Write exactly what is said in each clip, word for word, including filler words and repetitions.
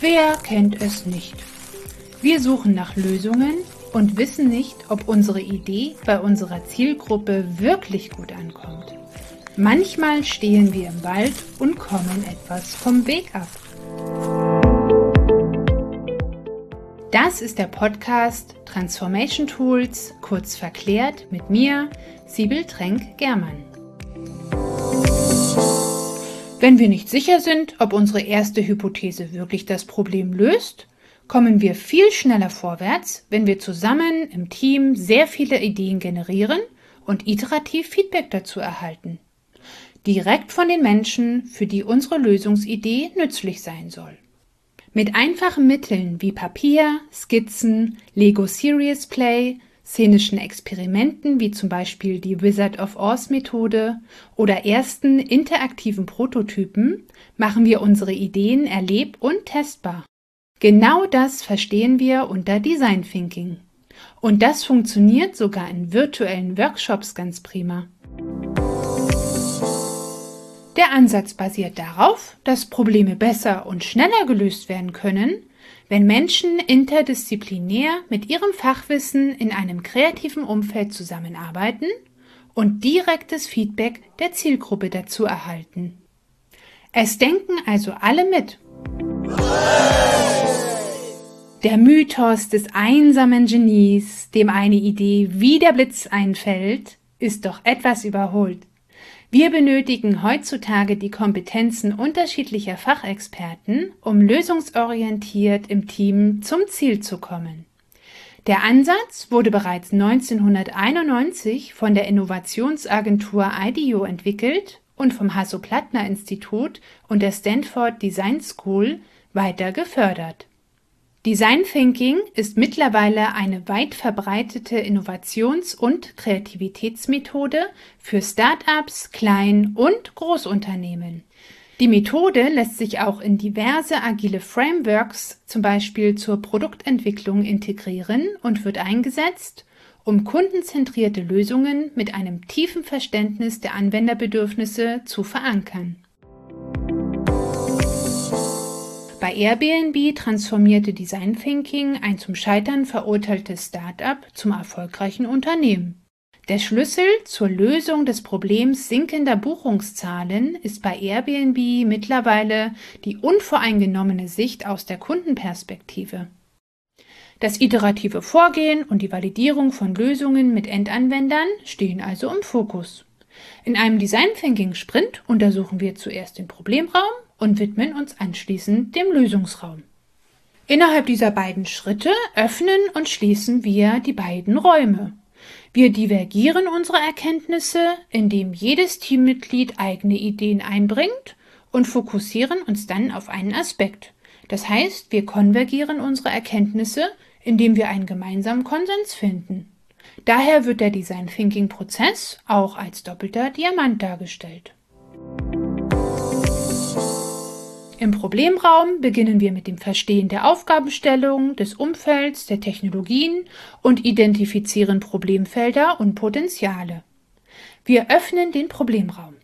Wer kennt es nicht? Wir suchen nach Lösungen und wissen nicht, ob unsere Idee bei unserer Zielgruppe wirklich gut ankommt. Manchmal stehen wir im Wald und kommen etwas vom Weg ab. Das ist der Podcast Transformation Tools, kurz verklärt, mit mir, Sibyl Trenk-Germann. Wenn wir nicht sicher sind, ob unsere erste Hypothese wirklich das Problem löst, kommen wir viel schneller vorwärts, wenn wir zusammen im Team sehr viele Ideen generieren und iterativ Feedback dazu erhalten. Direkt von den Menschen, für die unsere Lösungsidee nützlich sein soll. Mit einfachen Mitteln wie Papier, Skizzen, Lego Serious Play, szenischen Experimenten wie zum Beispiel die Wizard of Oz Methode oder ersten interaktiven Prototypen machen wir unsere Ideen erleb- und testbar. Genau das verstehen wir unter Design Thinking. Und das funktioniert sogar in virtuellen Workshops ganz prima. Der Ansatz basiert darauf, dass Probleme besser und schneller gelöst werden können, wenn Menschen interdisziplinär mit ihrem Fachwissen in einem kreativen Umfeld zusammenarbeiten und direktes Feedback der Zielgruppe dazu erhalten. Es denken also alle mit. Der Mythos des einsamen Genies, dem eine Idee wie der Blitz einfällt, ist doch etwas überholt. Wir benötigen heutzutage die Kompetenzen unterschiedlicher Fachexperten, um lösungsorientiert im Team zum Ziel zu kommen. Der Ansatz wurde bereits neunzehnhunderteinundneunzig von der Innovationsagentur IDEO entwickelt und vom Hasso-Plattner-Institut und der Stanford Design School weiter gefördert. Design Thinking ist mittlerweile eine weit verbreitete Innovations- und Kreativitätsmethode für Start-ups, Klein- und Großunternehmen. Die Methode lässt sich auch in diverse agile Frameworks, zum Beispiel zur Produktentwicklung, integrieren und wird eingesetzt, um kundenzentrierte Lösungen mit einem tiefen Verständnis der Anwenderbedürfnisse zu verankern. Bei Airbnb transformierte Design Thinking ein zum Scheitern verurteiltes Start-up zum erfolgreichen Unternehmen. Der Schlüssel zur Lösung des Problems sinkender Buchungszahlen ist bei Airbnb mittlerweile die unvoreingenommene Sicht aus der Kundenperspektive. Das iterative Vorgehen und die Validierung von Lösungen mit Endanwendern stehen also im Fokus. In einem Design Thinking Sprint untersuchen wir zuerst den Problemraum und widmen uns anschließend dem Lösungsraum. Innerhalb dieser beiden Schritte öffnen und schließen wir die beiden Räume. Wir divergieren unsere Erkenntnisse, indem jedes Teammitglied eigene Ideen einbringt und fokussieren uns dann auf einen Aspekt. Das heißt, wir konvergieren unsere Erkenntnisse, indem wir einen gemeinsamen Konsens finden. Daher wird der Design Thinking Prozess auch als doppelter Diamant dargestellt. Im Problemraum beginnen wir mit dem Verstehen der Aufgabenstellung, des Umfelds, der Technologien und identifizieren Problemfelder und Potenziale. Wir öffnen den Problemraum.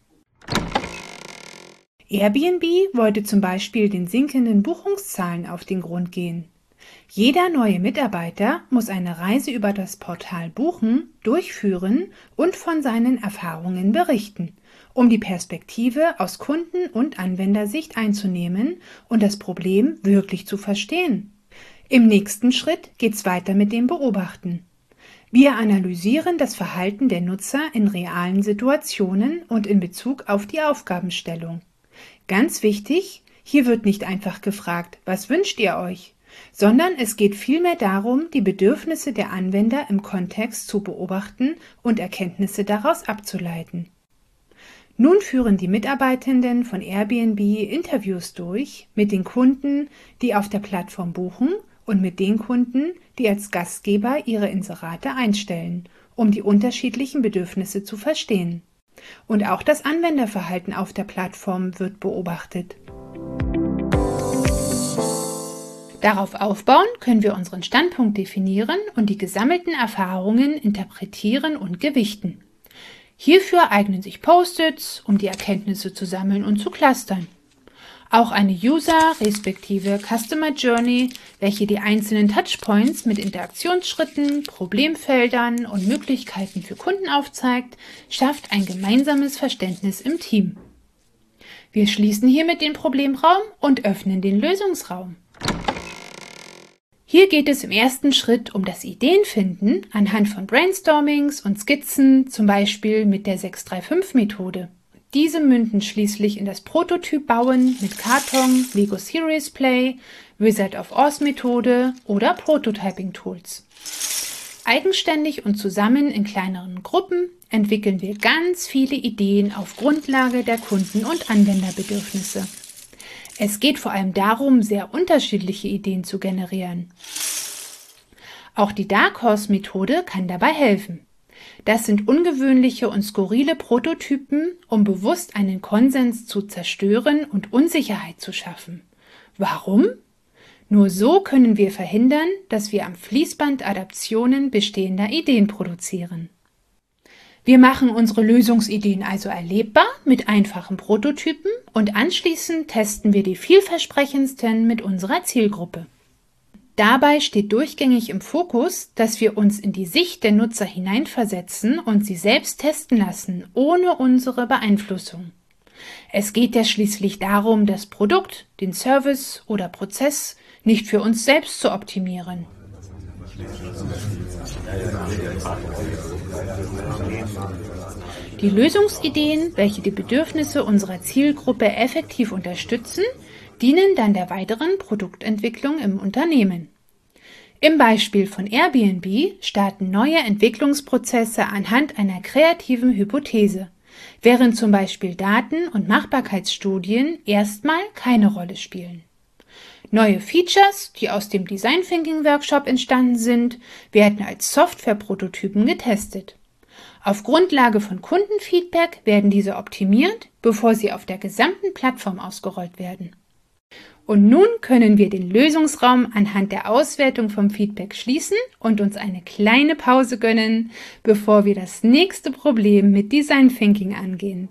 Airbnb wollte zum Beispiel den sinkenden Buchungszahlen auf den Grund gehen. Jeder neue Mitarbeiter muss eine Reise über das Portal buchen, durchführen und von seinen Erfahrungen berichten, um die Perspektive aus Kunden- und Anwendersicht einzunehmen und das Problem wirklich zu verstehen. Im nächsten Schritt geht's weiter mit dem Beobachten. Wir analysieren das Verhalten der Nutzer in realen Situationen und in Bezug auf die Aufgabenstellung. Ganz wichtig, hier wird nicht einfach gefragt, was wünscht ihr euch, sondern es geht vielmehr darum, die Bedürfnisse der Anwender im Kontext zu beobachten und Erkenntnisse daraus abzuleiten. Nun führen die Mitarbeitenden von Airbnb Interviews durch mit den Kunden, die auf der Plattform buchen, und mit den Kunden, die als Gastgeber ihre Inserate einstellen, um die unterschiedlichen Bedürfnisse zu verstehen. Und auch das Anwenderverhalten auf der Plattform wird beobachtet. Darauf aufbauen können wir unseren Standpunkt definieren und die gesammelten Erfahrungen interpretieren und gewichten. Hierfür eignen sich Post-its, um die Erkenntnisse zu sammeln und zu clustern. Auch eine User- respektive Customer Journey, welche die einzelnen Touchpoints mit Interaktionsschritten, Problemfeldern und Möglichkeiten für Kunden aufzeigt, schafft ein gemeinsames Verständnis im Team. Wir schließen hiermit den Problemraum und öffnen den Lösungsraum. Hier geht es im ersten Schritt um das Ideenfinden anhand von Brainstormings und Skizzen, zum Beispiel mit der sechs drei fünf Methode. Diese münden schließlich in das Prototyp-Bauen mit Karton, Lego Serious Play, Wizard of Oz Methode oder Prototyping-Tools. Eigenständig und zusammen in kleineren Gruppen entwickeln wir ganz viele Ideen auf Grundlage der Kunden- und Anwenderbedürfnisse. Es geht vor allem darum, sehr unterschiedliche Ideen zu generieren. Auch die Dark Horse Methode kann dabei helfen. Das sind ungewöhnliche und skurrile Prototypen, um bewusst einen Konsens zu zerstören und Unsicherheit zu schaffen. Warum? Nur so können wir verhindern, dass wir am Fließband Adaptionen bestehender Ideen produzieren. Wir machen unsere Lösungsideen also erlebbar mit einfachen Prototypen und anschließend testen wir die vielversprechendsten mit unserer Zielgruppe. Dabei steht durchgängig im Fokus, dass wir uns in die Sicht der Nutzer hineinversetzen und sie selbst testen lassen, ohne unsere Beeinflussung. Es geht ja schließlich darum, das Produkt, den Service oder Prozess nicht für uns selbst zu optimieren. Die Lösungsideen, welche die Bedürfnisse unserer Zielgruppe effektiv unterstützen, dienen dann der weiteren Produktentwicklung im Unternehmen. Im Beispiel von Airbnb starten neue Entwicklungsprozesse anhand einer kreativen Hypothese, während zum Beispiel Daten- und Machbarkeitsstudien erstmal keine Rolle spielen. Neue Features, die aus dem Design Thinking Workshop entstanden sind, werden als Softwareprototypen getestet. Auf Grundlage von Kundenfeedback werden diese optimiert, bevor sie auf der gesamten Plattform ausgerollt werden. Und nun können wir den Lösungsraum anhand der Auswertung vom Feedback schließen und uns eine kleine Pause gönnen, bevor wir das nächste Problem mit Design Thinking angehen.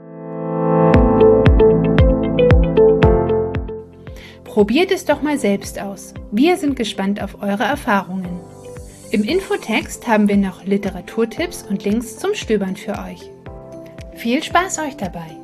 Probiert es doch mal selbst aus. Wir sind gespannt auf eure Erfahrungen. Im Infotext haben wir noch Literaturtipps und Links zum Stöbern für euch. Viel Spaß euch dabei!